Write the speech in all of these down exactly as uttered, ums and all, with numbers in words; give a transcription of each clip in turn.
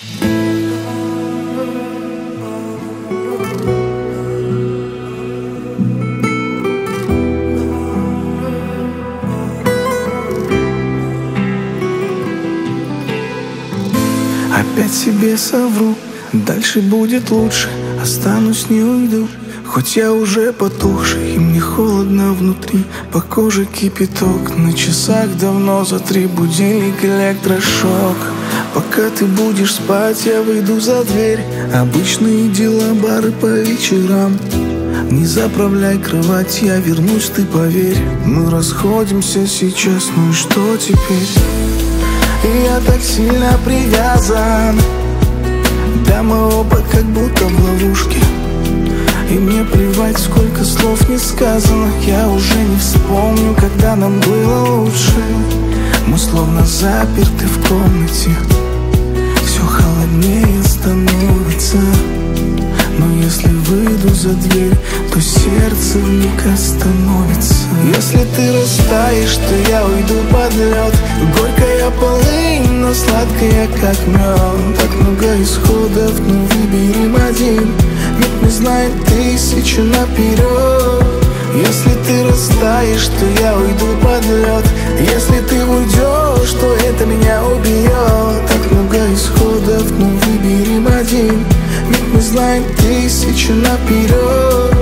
Опять себе совру, дальше будет лучше. Останусь, не уйду, хоть я уже потухший, и мне холодно внутри. По коже кипяток, на часах давно за три. Будильник, электрошок. Пока ты будешь спать, я выйду за дверь. Обычные дела, бары по вечерам. Не заправляй кровать, я вернусь, ты поверь. Мы расходимся сейчас, ну и что теперь? И я так сильно привязан. Да, мы оба как будто в ловушке. И мне плевать, сколько слов не сказано. Я уже не вспомню, когда нам было лучше. Мы словно заперты в комнате. Все холоднее становится. Но если выйду за дверь, то сердце вмиг остановится. Если ты растаешь, то я уйду под лед. Горькая полынь, но сладкая как мед. Так много исходов, но выберем один. Ведь не знает тысячу наперед. Если ты растаешь, то я уйду под лед. Если ты уйдешь, то это меня убьет. Так много исходов, но выберем один. Ведь не знаем тысячу наперед.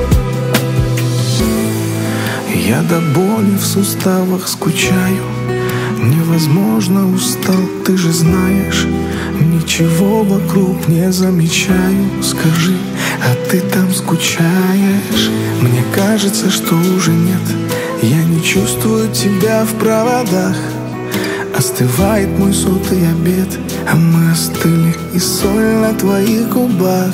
Я до боли в суставах скучаю. Невозможно устал, ты же знаешь. Ничего вокруг не замечаю. Скажи, а ты там скучаешь? Мне кажется, что уже нет. Я не чувствую тебя в проводах. Остывает мой сотый обед, а мы остыли, и соль на твоих губах.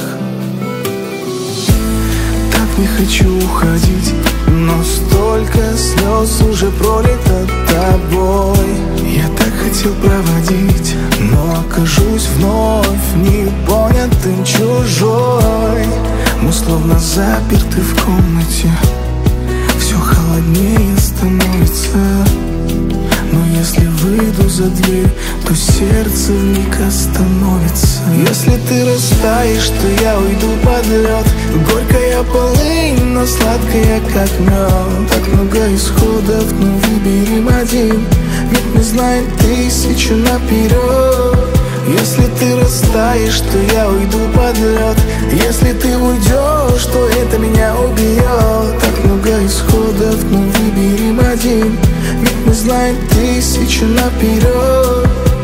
Так не хочу уходить, но столько слез уже пролито тобой. Я так хотел проводить, но окажусь вновь непонятым, чужой. Мы словно заперты в комнате. Все холоднее становится. Но если выйду за дверь, то сердце вмиг остановится. Если ты растаешь, то я уйду под лед. Горькая полынь, но сладкая как мед. Так много исходов, но выберем один. Ведь не знаем тысячу наперед. Если ты растаешь, то я уйду под лед. Если ты уйдешь, то это меня убьет. Так много исходов, но выберем один. Ведь мы знаем тысячу наперед.